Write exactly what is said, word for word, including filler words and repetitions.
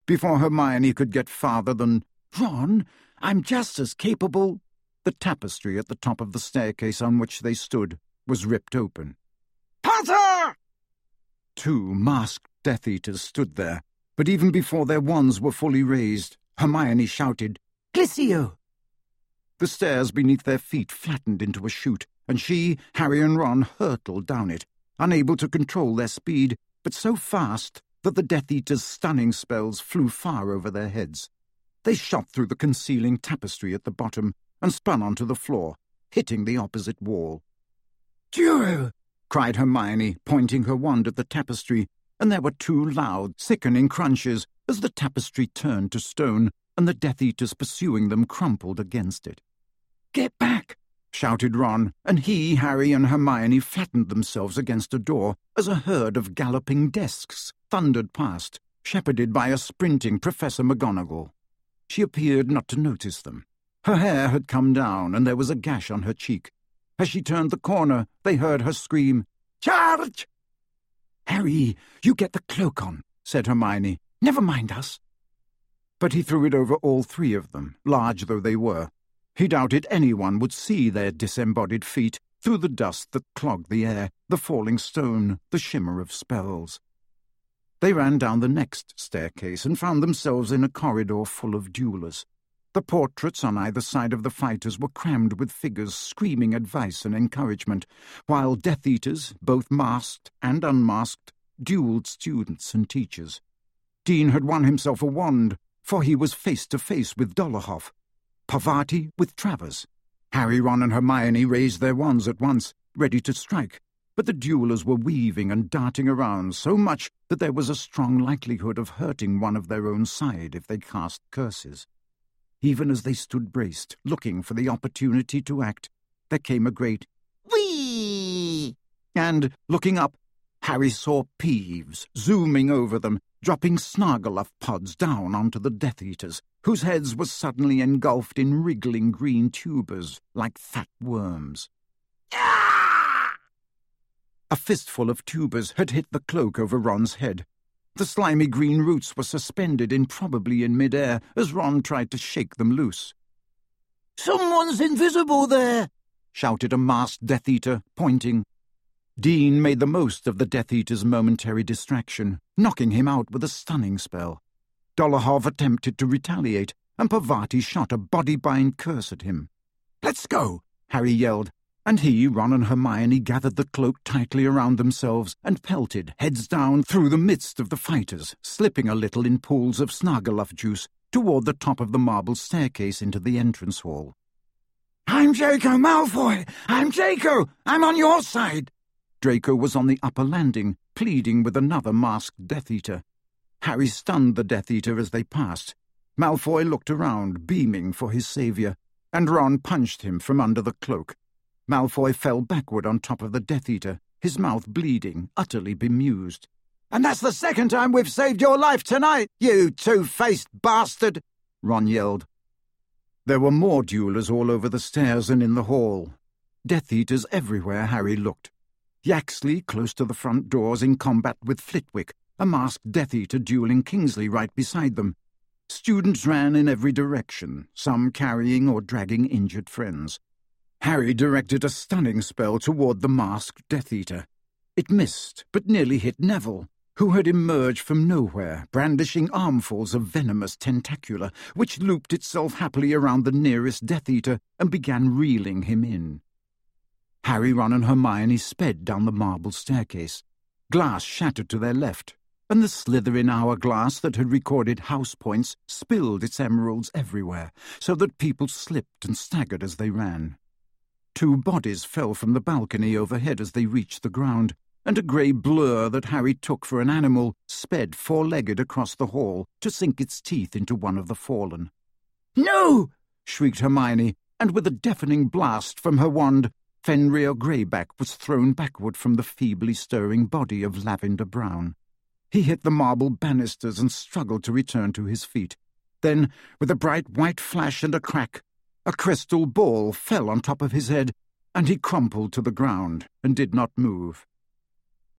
before Hermione could get farther than, "Ron, I'm just as capable." The tapestry at the top of the staircase on which they stood was ripped open. "Potter!" Two masked Death Eaters stood there, but even before their wands were fully raised, Hermione shouted, "Glissio!" The stairs beneath their feet flattened into a chute, and she, Harry and Ron hurtled down it, unable to control their speed, but so fast that the Death Eaters' stunning spells flew far over their heads. They shot through the concealing tapestry at the bottom and spun onto the floor, hitting the opposite wall. "Duel!" cried Hermione, pointing her wand at the tapestry, and there were two loud, sickening crunches as the tapestry turned to stone and the Death Eaters pursuing them crumpled against it. "Get back!" shouted Ron, and he, Harry, and Hermione flattened themselves against a door as a herd of galloping desks thundered past, shepherded by a sprinting Professor McGonagall. She appeared not to notice them. Her hair had come down, and there was a gash on her cheek. As she turned the corner, they heard her scream, "Charge!" "Harry, you get the cloak on," said Hermione. "Never mind us." But he threw it over all three of them, large though they were. He doubted anyone would see their disembodied feet through the dust that clogged the air, the falling stone, the shimmer of spells. They ran down the next staircase and found themselves in a corridor full of duellers. The portraits on either side of the fighters were crammed with figures screaming advice and encouragement, while Death Eaters, both masked and unmasked, duelled students and teachers. Dean had won himself a wand, for he was face to face with Dolohov. Parvati with Travers. Harry, Ron, and Hermione raised their wands at once, ready to strike, but the duellers were weaving and darting around so much that there was a strong likelihood of hurting one of their own side if they cast curses. Even as they stood braced, looking for the opportunity to act, there came a great "Whee!" And, looking up, Harry saw Peeves zooming over them, dropping Snargaluff pods down onto the Death Eaters, whose heads were suddenly engulfed in wriggling green tubers like fat worms. Ah! A fistful of tubers had hit the cloak over Ron's head. The slimy green roots were suspended improbably in mid-air as Ron tried to shake them loose. "Someone's invisible there!" shouted a masked Death Eater, pointing. Dean made the most of the Death Eater's momentary distraction, knocking him out with a stunning spell. Dolohov attempted to retaliate, and Parvati shot a body-bind curse at him. "Let's go!" Harry yelled, and he, Ron, and Hermione gathered the cloak tightly around themselves and pelted, heads down, through the midst of the fighters, slipping a little in pools of Snargaluff juice toward the top of the marble staircase into the entrance hall. "I'm Draco Malfoy! I'm Draco! I'm on your side!" Draco was on the upper landing, pleading with another masked Death Eater. Harry stunned the Death Eater as they passed. Malfoy looked around, beaming for his saviour, and Ron punched him from under the cloak. Malfoy fell backward on top of the Death Eater, his mouth bleeding, utterly bemused. "And that's the second time we've saved your life tonight, you two-faced bastard!" Ron yelled. There were more duellers all over the stairs and in the hall. Death Eaters everywhere Harry looked. Yaxley, close to the front doors, in combat with Flitwick, a masked Death Eater duelling Kingsley right beside them. Students ran in every direction, some carrying or dragging injured friends. Harry directed a stunning spell toward the masked Death Eater. It missed, but nearly hit Neville, who had emerged from nowhere, brandishing armfuls of venomous tentacula, which looped itself happily around the nearest Death Eater and began reeling him in. Harry, Ron, and Hermione sped down the marble staircase. Glass shattered to their left, and the Slytherin hourglass that had recorded house points spilled its emeralds everywhere, so that people slipped and staggered as they ran. Two bodies fell from the balcony overhead as they reached the ground, and a grey blur that Harry took for an animal sped four-legged across the hall to sink its teeth into one of the fallen. "No!" shrieked Hermione, and with a deafening blast from her wand, Fenrir Greyback was thrown backward from the feebly stirring body of Lavender Brown. He hit the marble banisters and struggled to return to his feet. Then, with a bright white flash and a crack, a crystal ball fell on top of his head, and he crumpled to the ground and did not move.